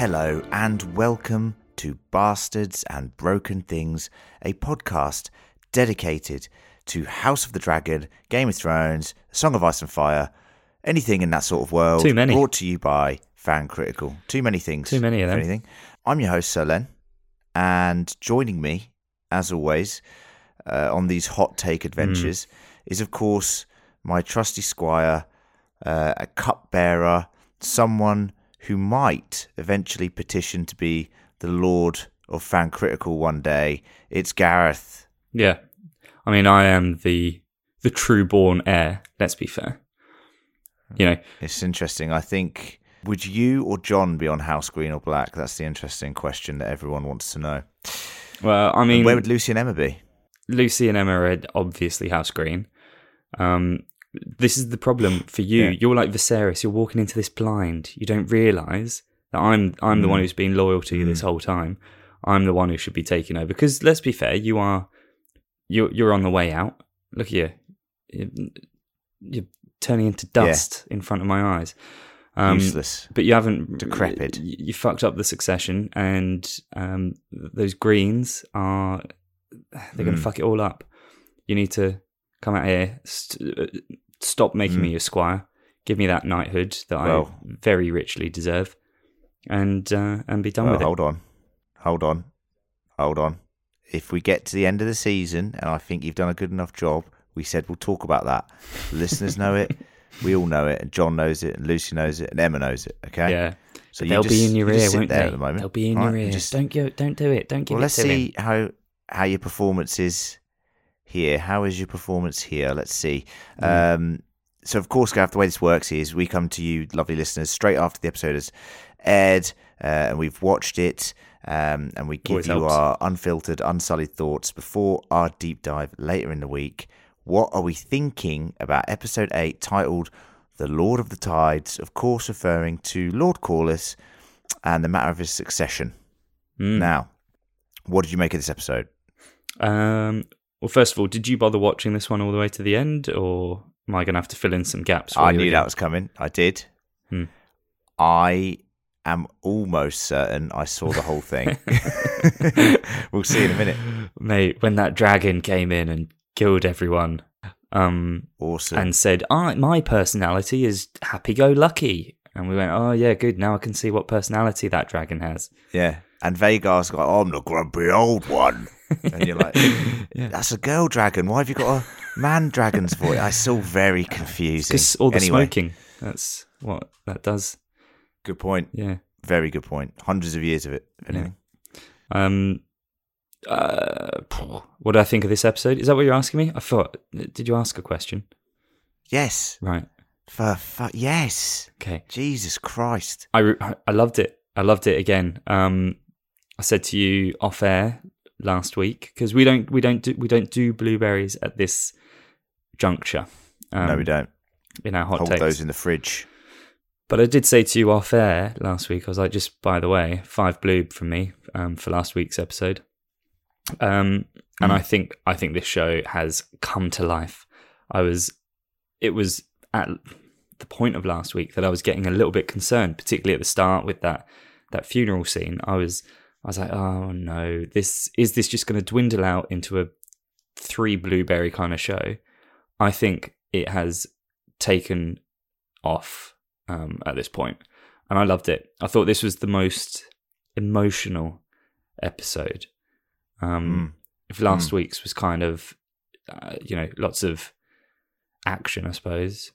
Hello and welcome to Bastards and Broken Things, a podcast dedicated to House of the Dragon, Game of Thrones, Song of Ice and Fire, anything in that sort of world. Too many. Brought to you by Fan Critical. Too many things. Too many of them. Anything. I'm your host, Sir Len, and joining me, as always, on these hot take adventures is, of course, my trusty squire, a cupbearer, someone who might eventually petition to be the Lord of Fan Critical one day. It's Gareth. Yeah. I mean, I am the true-born heir, let's be fair. You know. It's interesting. I think, would you or John be on House Green or Black? That's the interesting question that everyone wants to know. Well, I mean... And where would Lucy and Emma be? Lucy and Emma are obviously House Green. This is the problem for you. Yeah. You're like Viserys. You're walking into this blind. You don't realise that I'm the one who's been loyal to you this whole time. I'm the one who should be taking over. Because let's be fair, you're on the way out. Look at you. You're turning into dust in front of my eyes. Useless. But you haven't... Decrepit. You fucked up the succession, and those Greens are... They're going to fuck it all up. You need to come out here, stop making me your squire, give me that knighthood that I very richly deserve, and be done with it. Hold on. If we get to the end of the season, and I think you've done a good enough job, we said we'll talk about that. The listeners know it, we all know it, and John knows it, and Lucy knows it, and Emma knows it, okay? Yeah. So they'll be in your ear, won't they? At the moment. They'll be in your ear. Don't do it. Don't give it to him. Well, let's see how your performance is here. How is your performance here? Let's see. So, of course, Gav, the way this works is we come to you, lovely listeners, straight after the episode has aired, and we've watched it, and we give you our unfiltered, unsullied thoughts before our deep dive later in the week. What are we thinking about episode 8, titled The Lord of the Tides, of course referring to Lord Corlys and the matter of his succession. Now, what did you make of this episode? Well, first of all, did you bother watching this one all the way to the end, or am I going to have to fill in some gaps? I knew that was coming. I did. I am almost certain I saw the whole thing. We'll see in a minute. Mate, when that dragon came in and killed everyone, awesome, and said, my personality is happy-go-lucky. And we went, oh, yeah, good. Now I can see what personality that dragon has. Yeah. And Vhagar's like, I'm the grumpy old one. And you're like, that's a girl dragon. Why have you got a man dragon's voice? I saw very confusing. Because all the smoking. That's what that does. Good point. Yeah. Very good point. Hundreds of years of it, if anything. What do I think of this episode? Is that what you're asking me? I thought, did you ask a question? Yes. Right. Yes. Okay. Jesus Christ. I loved it. I loved it again. I said to you off air last week, because we don't do blueberries at this juncture. No, we don't. In our hot Hold takes. those in the fridge. But I did say to you off air last week, I was like, just by the way, 5 bloob from me for last week's episode. And I think this show has come to life. It was at the point of last week that I was getting a little bit concerned, particularly at the start with that funeral scene. I was like, oh no, is this just going to dwindle out into a 3 blueberry kind of show? I think it has taken off at this point, and I loved it. I thought this was the most emotional episode. If last week's was kind of, lots of action, I suppose.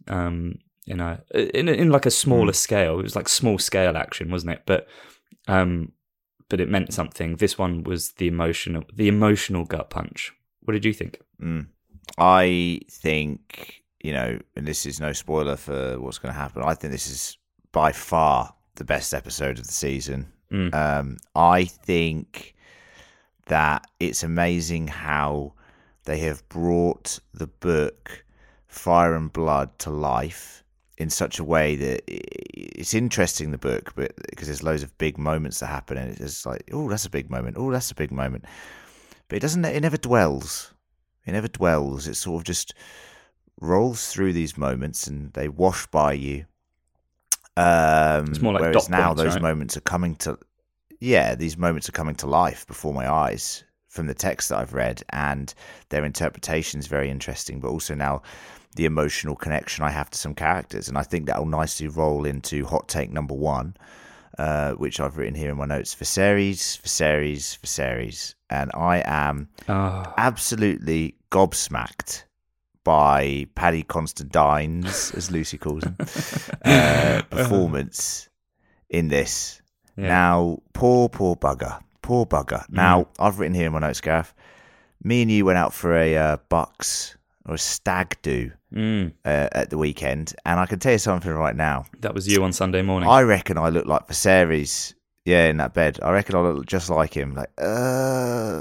In like a smaller scale, it was like small scale action, wasn't it? But it meant something. This one was the emotional gut punch. What did you think? I think, and this is no spoiler for what's going to happen, I think this is by far the best episode of the season. I think that it's amazing how they have brought the book Fire and Blood to life in such a way that it's interesting, the book, but because there's loads of big moments that happen, and it's like, oh, that's a big moment. Oh, that's a big moment. But it never dwells. It never dwells. It sort of just rolls through these moments and they wash by you. It's more like whereas dot now points, those right? moments are coming to, yeah, these moments are coming to life before my eyes from the text that I've read, and their interpretation is very interesting. But also now the emotional connection I have to some characters, and I think that will nicely roll into hot take number 1, which I've written here in my notes: Viserys, and I am absolutely gobsmacked by Paddy Considine's, as Lucy calls him, performance in this. Yeah. Now, poor bugger. Now, I've written here in my notes, Gareth, me and you went out for a bucks or a stag do at the weekend, and I can tell you something right now. That was you on Sunday morning. I reckon I look like Viserys, in that bed. I reckon I look just like him. Like, poor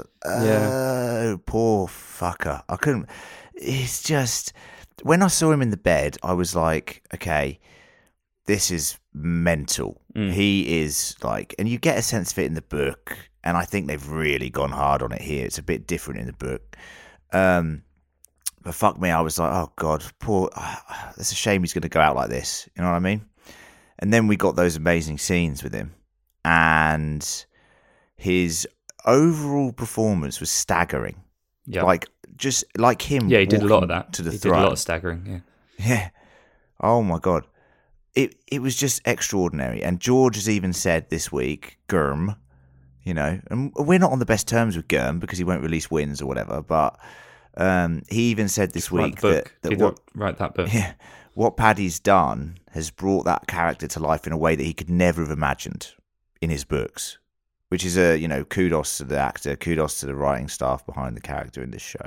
fucker. I couldn't. It's just, when I saw him in the bed, I was like, okay, this is mental. He is like, and you get a sense of it in the book, and I think they've really gone hard on it here. It's a bit different in the book. But fuck me, I was like, oh God, poor, it's a shame he's going to go out like this. You know what I mean? And then we got those amazing scenes with him, and his overall performance was staggering. Yeah. Like, just like him. Yeah, he did a lot of that. To the he throne. did a lot of staggering, yeah. Yeah. Oh my God. It was just extraordinary. And George has even said this week, Gurm, and we're not on the best terms with Gurm because he won't release wins or whatever, but he even said this week that write that book. Yeah, what Paddy's done has brought that character to life in a way that he could never have imagined in his books, which is kudos to the actor, kudos to the writing staff behind the character in this show.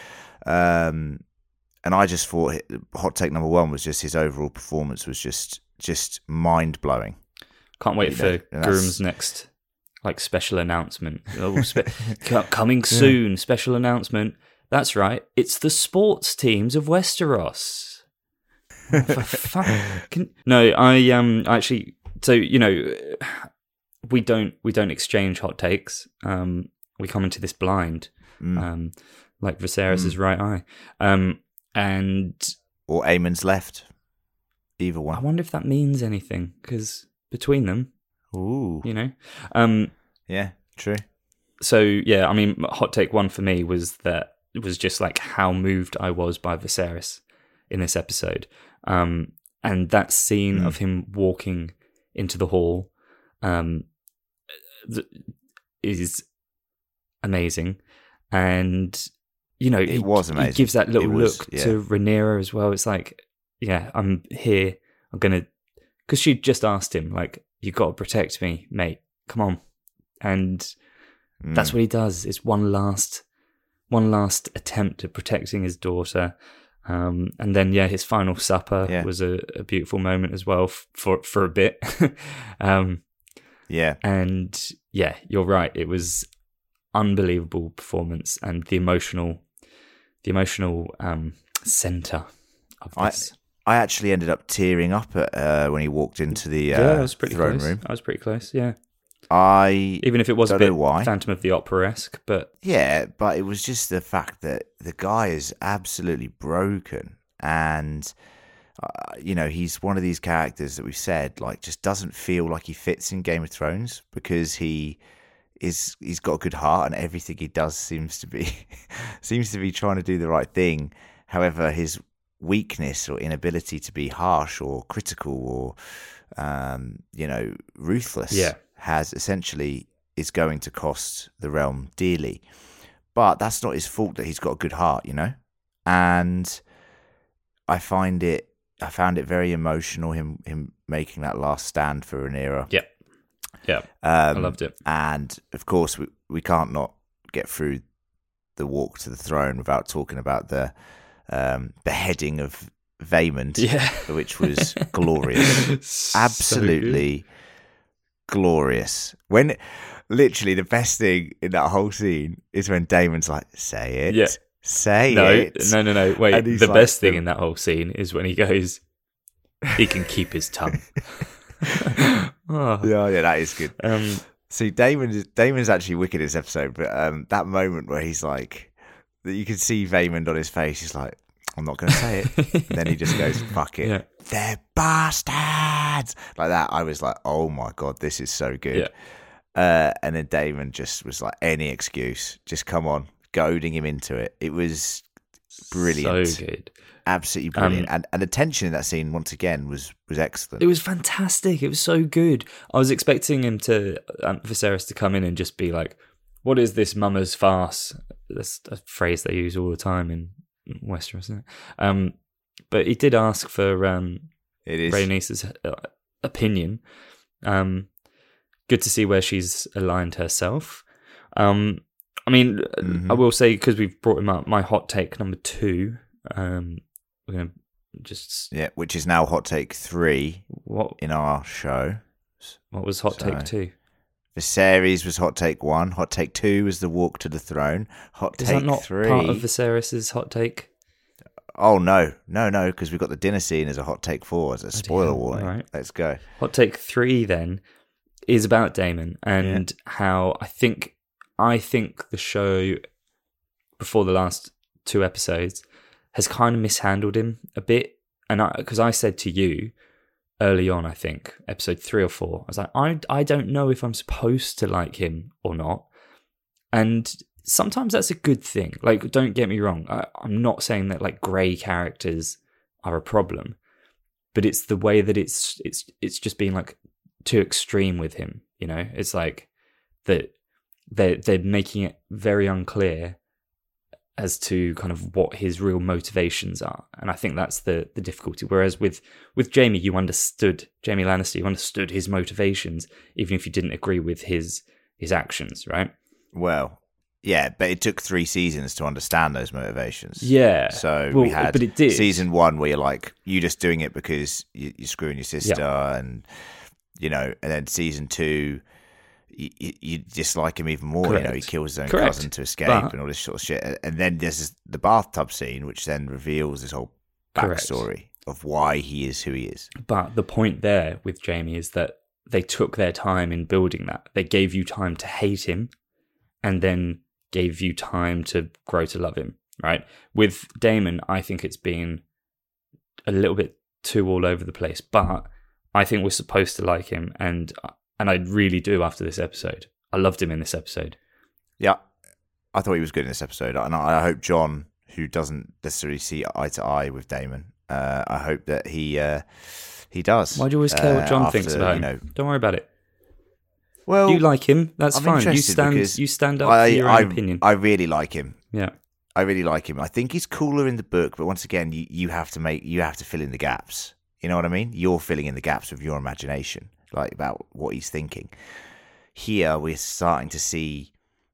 And I just thought hot take number 1 was just his overall performance was just mind blowing. Can't wait for Gurum's next special announcement. Coming soon, special announcement. That's right. It's the sports teams of Westeros. No, I actually. So we don't exchange hot takes. We come into this blind, like Viserys' right eye, or Aemon's left. Either one. I wonder if that means anything, because between them, ooh, yeah, true. So yeah, I mean, hot take 1 for me was that it was just like how moved I was by Viserys in this episode, and that scene of him walking into the hall is amazing, and it was amazing. He gives that little look to Rhaenyra as well. It's like, yeah, I'm here. I'm gonna, because she just asked him, like, you got to protect me, mate. Come on, and that's what he does. It's one last attempt at protecting his daughter, and then his final supper was a beautiful moment as well for a bit. And you're right. It was unbelievable performance, and the emotional center of this. I actually ended up tearing up when he walked into the I was pretty throne close. room. I was pretty close. Yeah. Even if it was a bit Phantom of the Opera-esque, but but it was just the fact that the guy is absolutely broken, and he's one of these characters that we've said just doesn't feel like he fits in Game of Thrones, because he's got a good heart and everything he does seems to be trying to do the right thing. However, his weakness or inability to be harsh or critical or ruthless has essentially is going to cost the realm dearly. But that's not his fault that he's got a good heart, and I found it very emotional, him making that last stand for Rhaenyra. I loved it. And of course we can't not get through the walk to the throne without talking about the beheading of Vaemond, which was glorious. Absolutely glorious. When literally the best thing in that whole scene is when Daemon's like, say it. Say it. No. Wait, the best thing in that whole scene is when he goes, he can keep his tongue. Yeah, that is good. See, Daemon's actually wicked in this episode, but that moment where he's like, you can see Vaemond on his face, he's like, I'm not going to say it. And then he just goes, fuck it. Yeah. They're bastards! Dad, like that. I was like, oh my God, this is so good. And then Damon just was like, any excuse, just come on, goading him into it. It was brilliant. So good. Absolutely brilliant. And the tension in that scene, once again, was excellent. It was fantastic. It was so good. I was expecting him to, Viserys to come in and just be like, what is this mama's farce? That's a phrase they use all the time in Westeros, isn't it? But he did ask for Rhaenys's opinion. Good to see where she's aligned herself. I mean, I will say, because we've brought him up, my hot take number 2, we're going to just... Yeah, which is now hot take 3 in our show. What was hot take 2? Viserys was hot take 1. Hot take 2 was the walk to the throne. Hot take 3... Is that not part of Viserys' hot take? Oh, no, because we've got the dinner scene as a hot take 4, as a spoiler warning. Right. Let's go. Hot take 3, then, is about Daemon and how I think the show, before the last 2 episodes, has kind of mishandled him a bit. And because I said to you early on, I think, episode 3 or 4, I was like, I don't know if I'm supposed to like him or not. And sometimes that's a good thing. Like, don't get me wrong. I'm not saying that like grey characters are a problem, but it's the way that it's just being like too extreme with him. You know, it's like that they're making it very unclear as to kind of what his real motivations are. And I think that's the difficulty. Whereas with Jaime, Jaime Lannister, you understood his motivations, even if you didn't agree with his actions, right? Well, yeah, but it took 3 seasons to understand those motivations. Yeah. So we had but it did. Season 1 where you're like, you're just doing it because you're screwing your sister, and, you know, and then season 2... You dislike him even more. Correct. You know, he kills his own cousin to escape and all this sort of shit. And then there's the bathtub scene, which then reveals this whole backstory of why he is who he is. But the point there with Jaime is that they took their time in building that. They gave you time to hate him and then gave you time to grow to love him, right? With Daemon, I think it's been a little bit too all over the place, but I think we're supposed to like him, and I really do after this episode. I loved him in this episode. Yeah, I thought he was good in this episode. And I hope John, who doesn't necessarily see eye to eye with Daemon, I hope that he does. Why do you always care what John thinks about him? You know, don't worry about it. Well, you like him. That's fine. You stand up for your own opinion. I really like him. Yeah. I really like him. I think he's cooler in the book, but once again, you have to fill in the gaps. You know what I mean? You're filling in the gaps with your imagination, like about what he's thinking. Here, we're starting to see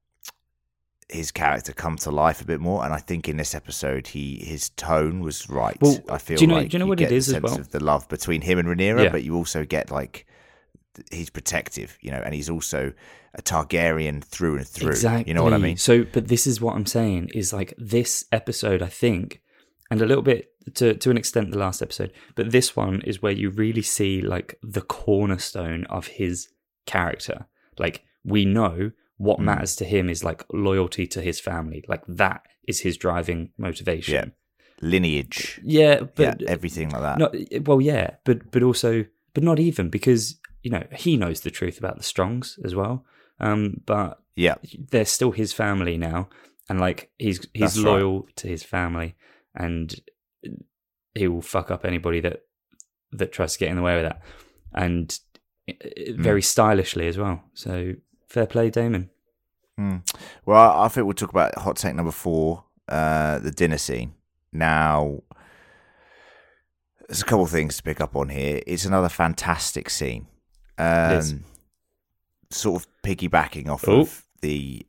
his character come to life a bit more, and I think in this episode, his tone was right. Well, I feel do like you know what it is the as well? sense of the love between him and Rhaenyra, but you also get like he's protective, you know, and he's also a Targaryen through and through. Exactly. You know what I mean? So, but this is what I'm saying is like this episode, I think, and a little bit to an extent the last episode, but this one is where you really see like the cornerstone of his character. Like, we know what matters to him is like loyalty to his family. Like, that is his driving motivation. Yeah. Lineage. Yeah, but everything like that. But also, but not even, because, you know, he knows the truth about the Strongs as well. But yeah, they're still his family now, and like he's loyal to his family, and he will fuck up anybody that tries to get in the way with that, and very stylishly as well. So fair play, Daemon. Well, I think we'll talk about hot take number 4, the dinner scene. Now, there's a couple of things to pick up on here. It's another fantastic scene. Sort of piggybacking off of the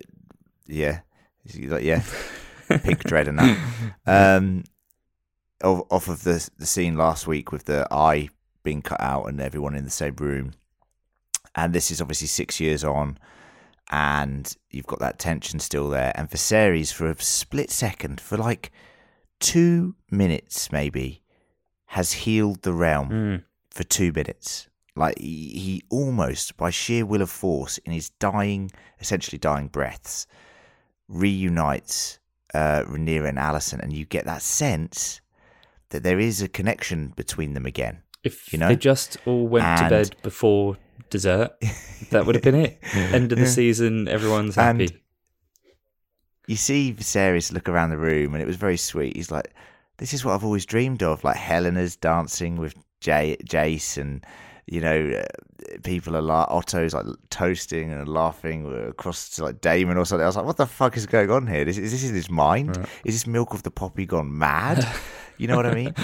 pig dread and that. Off of the scene last week with the eye being cut out and everyone in the same room. And this is obviously 6 years on, and you've got that tension still there. And Viserys, for a split second, for like 2 minutes maybe, has healed the realm for 2 minutes. Like, he almost, by sheer will of force, in his essentially dying breaths, reunites Rhaenyra and Alicent, and you get that sense that there is a connection between them again. If you know? they just all went to bed before dessert, that would have been it. End of the season, everyone's happy. And you see Viserys look around the room, and it was very sweet. He's like, "This is what I've always dreamed of." Like Helena's dancing with Jace, and you know, people are like Otto's like toasting and laughing across to like Daemon or something. I was like, "What the fuck is going on here? Is this in his mind? Right. Is this Milk of the Poppy gone mad?" You know what I mean?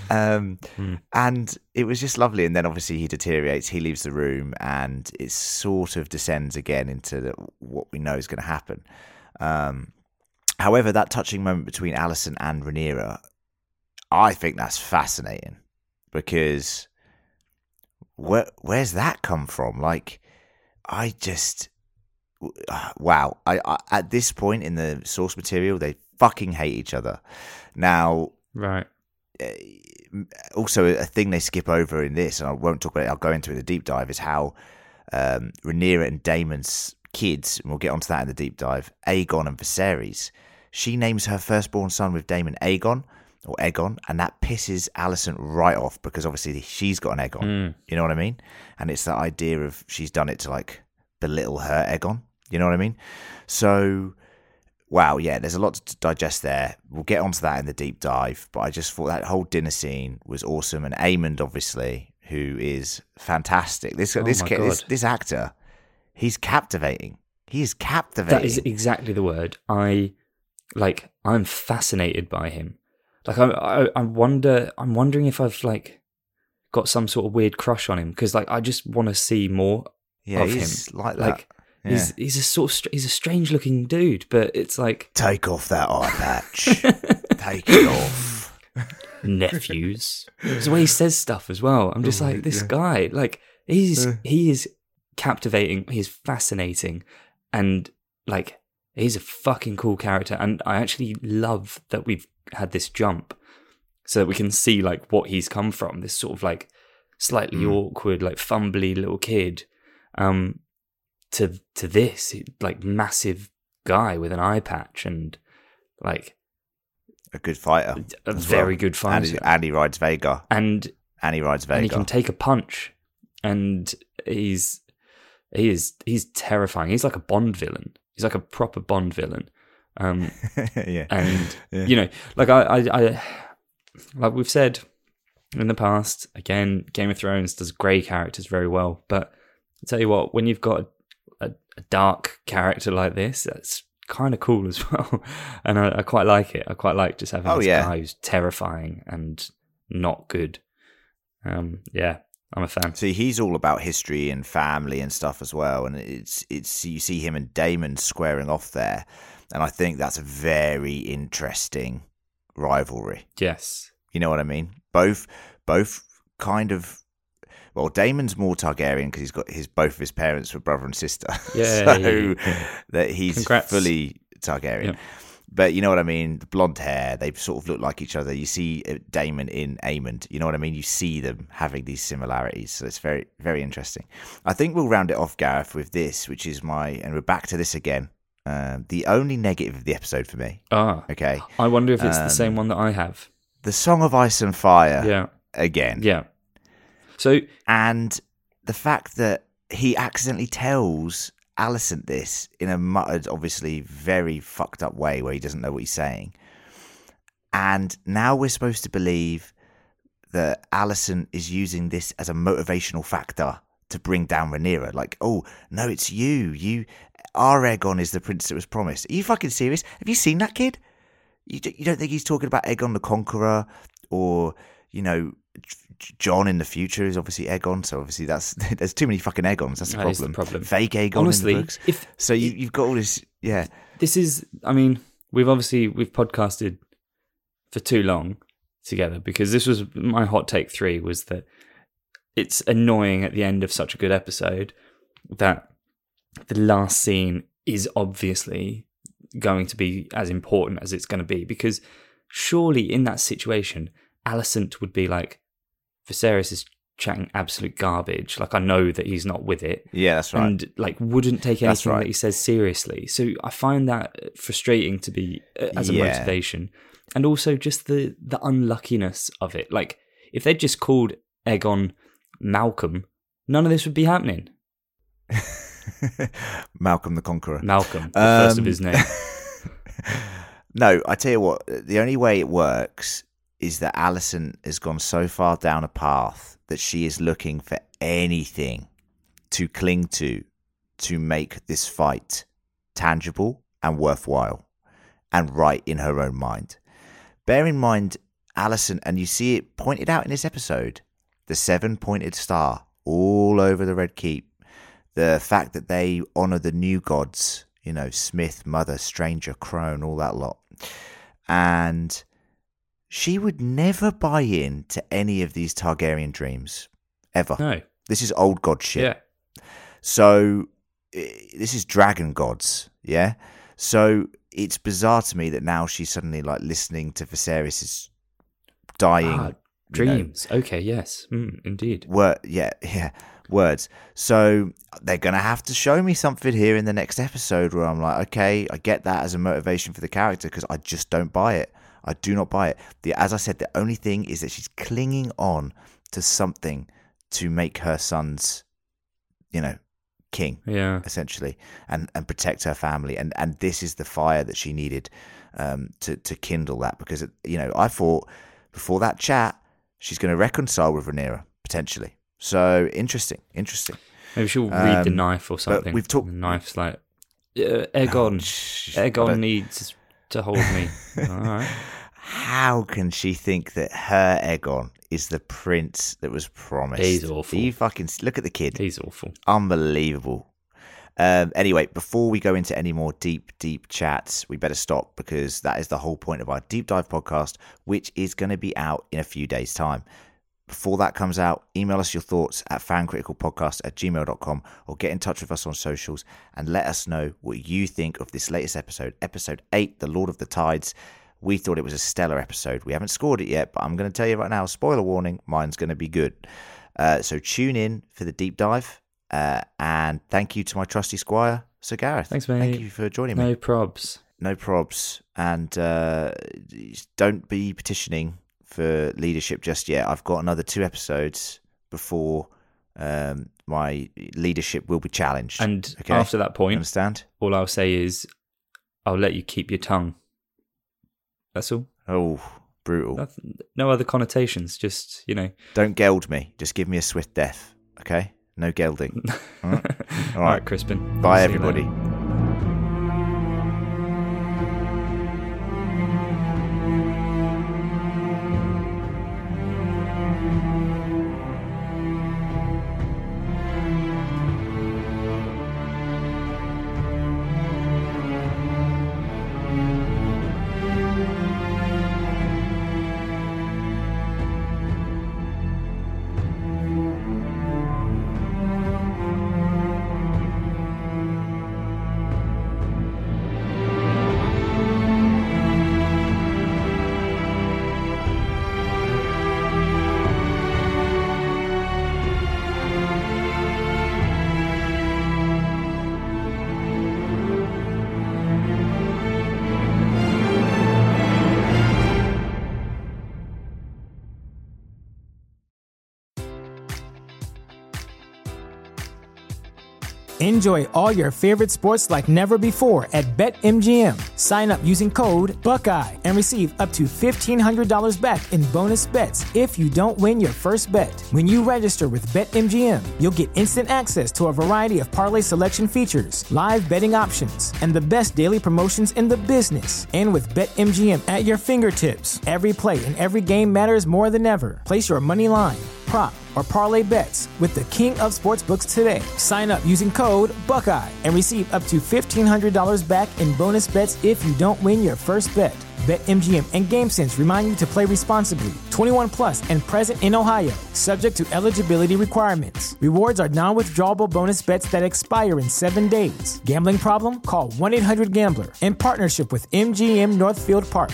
And it was just lovely. And then obviously he deteriorates. He leaves the room, and it sort of descends again into what we know is going to happen. However, that touching moment between Alicent and Rhaenyra, I think that's fascinating, because where's that come from? Like, I just wow. I at this point in the source material, they fucking hate each other. Now, right. Also, a thing they skip over in this, and I won't talk about it, I'll go into it in a deep dive, is how Rhaenyra and Daemon's kids, and we'll get onto that in the deep dive, Aegon and Viserys, she names her firstborn son with Daemon Aegon, and that pisses Alicent right off, because obviously she's got an Aegon. You know what I mean? And it's that idea of she's done it to like belittle her Aegon. You know what I mean? So, wow, yeah, there's a lot to digest there. We'll get onto that in the deep dive, but I just thought that whole dinner scene was awesome. And Aemond, obviously, who is fantastic. This actor, he's captivating. He is captivating. That is exactly the word. I'm fascinated by him. Like, I'm wondering if I've like got some sort of weird crush on him, because like I just want to see more of him. Like that. Like, yeah. He's a strange looking dude, but it's like, take off that eye patch. Take it off. Nephews. It's the way he says stuff as well. I'm just like, this guy, like he is captivating. He's fascinating, and like he's a fucking cool character. And I actually love that we've had this jump so that we can see like what he's come from. This sort of like slightly awkward, like fumbly little kid. To this like massive guy with an eye patch, and like a good fighter, a very good fighter, and he rides Vhagar, and he can take a punch, and he's terrifying. He's like a Bond villain. He's like a proper Bond villain. Yeah, and you know, like I like we've said in the past, again, Game of Thrones does grey characters very well, but I tell you what, when you've got a dark character like this, that's kind of cool as well. And I quite like it. I quite like just having this guy who's terrifying and not good. Yeah, I'm a fan. See, he's all about history and family and stuff as well. And it's you see him and Daemon squaring off there. And I think that's a very interesting rivalry. Yes. You know what I mean? Both kind of. Well, Daemon's more Targaryen because he's got both of his parents were brother and sister. Yeah, so that he's Congrats. fully Targaryen. Yeah. But you know what I mean? The blonde hair, they sort of look like each other. You see Daemon in Aemond. You know what I mean? You see them having these similarities. So it's very, very interesting. I think we'll round it off, Gareth, with this, which is and we're back to this again. The only negative of the episode for me. Okay. I wonder if it's the same one that I have. The Song of Ice and Fire. Yeah. Again. Yeah. So, and the fact that he accidentally tells Alicent this in a muttered, obviously very fucked up way where he doesn't know what he's saying. And now we're supposed to believe that Alicent is using this as a motivational factor to bring down Rhaenyra. Like, oh, no, it's you. Our Aegon is the prince that was promised. Are you fucking serious? Have you seen that kid? You don't think he's talking about Aegon the Conqueror, or, you know, Jon in the future is obviously Aegon, so obviously there's too many fucking Aegons. That's the problem. Fake Aegon. Honestly, in the books. You've got all this. Yeah, this is. I mean, we've podcasted for too long together, because this was my hot take 3 was that it's annoying at the end of such a good episode that the last scene is obviously going to be as important as it's going to be, because surely in that situation, Alicent would be like, Viserys is chatting absolute garbage. Like, I know that he's not with it. Yeah, that's right. And like, wouldn't take anything that he says seriously. So I find that frustrating to be as a motivation, and also just the unluckiness of it. Like, if they'd just called Aegon Malcolm, none of this would be happening. Malcolm the Conqueror. Malcolm, the first of his name. No, I tell you what, the only way it works is that Alicent has gone so far down a path that she is looking for anything to cling to make this fight tangible and worthwhile and right in her own mind. Bear in mind, Alicent, and you see it pointed out in this episode, the 7-pointed star all over the Red Keep, the fact that they honour the new gods, you know, Smith, Mother, Stranger, Crone, all that lot. And she would never buy in to any of these Targaryen dreams, ever. No. This is old god shit. Yeah. So, this is dragon gods, yeah? So, it's bizarre to me that now she's suddenly, like, listening to Viserys' dying... dreams. Okay, yes. Indeed. Words. So, they're going to have to show me something here in the next episode where I'm like, okay, I get that as a motivation for the character because I just don't buy it. I do not buy it. As I said, the only thing is that she's clinging on to something to make her sons, you know, king, essentially, and protect her family. And this is the fire that she needed to kindle that, because, you know, I thought before that chat, she's going to reconcile with Rhaenyra, potentially. So, interesting. Maybe she'll read the knife or something. We've talked... The knife's like, Aegon needs to hold me. All right. How can she think that her Aegon is the prince that was promised? He's awful. You fucking look at the kid. He's awful. Unbelievable. Anyway, before we go into any more deep chats, we better stop, because that is the whole point of our deep dive podcast, which is going to be out in a few days' time. Before that comes out, email us your thoughts at fancriticalpodcast@gmail.com, or get in touch with us on socials and let us know what you think of this latest episode, episode 8, The Lord of the Tides. We thought it was a stellar episode. We haven't scored it yet, but I'm going to tell you right now, spoiler warning, mine's going to be good. So tune in for the deep dive, and thank you to my trusty squire, Sir Gareth. Thanks, mate. Thank you for joining me. No probs. And don't be petitioning for leadership just yet. I've got another 2 episodes before my leadership will be challenged. And okay? After that point, understand? All I'll say is, I'll let you keep your tongue. That's all. Oh, brutal. No other connotations, just, you know. Don't geld me. Just give me a swift death, okay? No gelding. All right, all right Crispin. Bye, everybody. Enjoy all your favorite sports like never before at BetMGM. Sign up using code Buckeye and receive up to $1,500 back in bonus bets if you don't win your first bet. When you register with BetMGM, you'll get instant access to a variety of parlay selection features, live betting options, and the best daily promotions in the business. And with BetMGM at your fingertips, every play and every game matters more than ever. Place your money line, prop, or parlay bets with the king of sportsbooks today. Sign up using code Buckeye and receive up to $1,500 back in bonus bets if you don't win your first bet. BetMGM and GameSense remind you to play responsibly. 21 plus and present in Ohio, subject to eligibility requirements. Rewards are non-withdrawable bonus bets that expire in 7 days. Gambling problem? Call 1-800-GAMBLER. In partnership with MGM Northfield Park.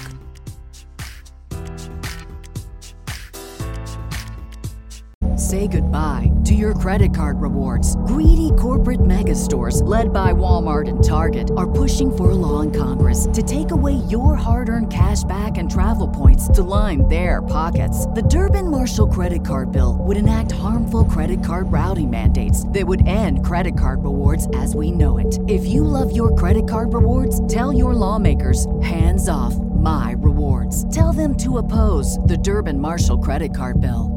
say goodbye to your credit card rewards. Greedy corporate mega stores, led by Walmart and Target, are pushing for a law in Congress to take away your hard-earned cash back and travel points to line their pockets. The Durbin-Marshall credit card bill would enact harmful credit card routing mandates that would end credit card rewards as we know it. If you love your credit card rewards, tell your lawmakers, hands off my rewards. Tell them to oppose the Durbin-Marshall credit card bill.